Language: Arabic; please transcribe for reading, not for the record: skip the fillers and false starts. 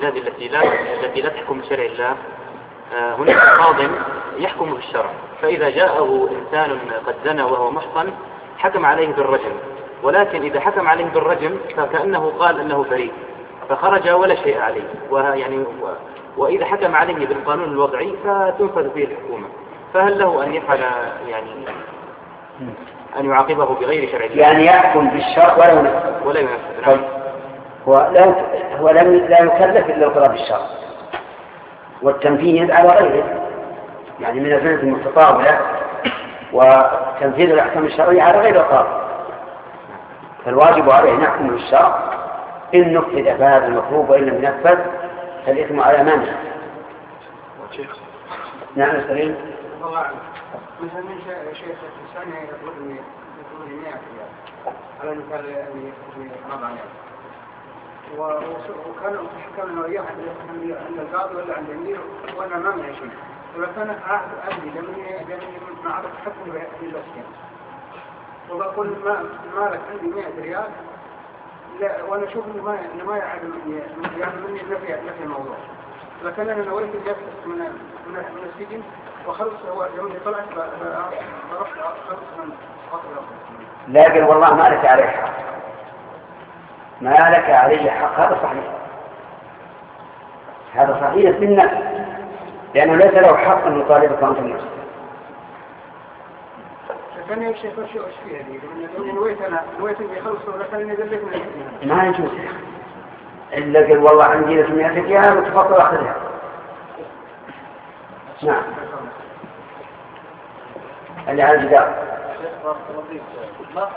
البلاد التي لا تحكم بشرع الله هناك قاض يحكم بالشرع، فإذا جاءه إنسان قد زنى وهو محصن حكم عليه بالرجم، ولكن إذا حكم عليه بالرجم فكأنه قال أنه بريء فخرج ولا شيء عليه، وإذا حكم عليه بالقانون الوضعي فتنفذ فيه الحكومة. فهل له أن يفعل يعني أن يعاقبه بغير شرع الله؟ يعني يحكم بالشرع ولا ينفذ. نعم. هو لا يكلف إلا القضاء بالشرع، والتنفيذ على غيره، يعني من الزنا المتطاولة وتنفيذ الأحكام الشرعية على غير القاضي. فالواجب عليه أن يحكم بالشرع، إن نفذ فهذا المطلوب وإن لم ينفذ فالإثم على من. نعم سليم. والله أعلم. مثلا من شيخ الثاني يطلبني 100 ريال على المثال اللي مضى عليه، وكان حكمنا وياه عند القاضي ولا عند الأمير وأنا ما معي شيء، ولكن عهد أهلي لمني ما عرف حكم بالأسكان، وبقول ما لك عندي 100 ريال، لا وأنا أشوف إنه ما يعلم يعني مني نفي الموضوع، لكن أنا نويت الجلسة من السجن وخلص هو يوم طلعت فرحت خلص من خطر. لكن والله ما لك عليه حق، ما لك عليه حق. هذا صحيح، هذا صحيح بالنفس، لأنه ليس له حق أن يطالبك أنت النفس. كان يا شيخ وش فيها دي؟ نويت إني خلص ولكن إني ذلك ما يجوز إلا قل والله عندي لك 100 ريال وتفضل أخذها. نعم. اللي على الجدار.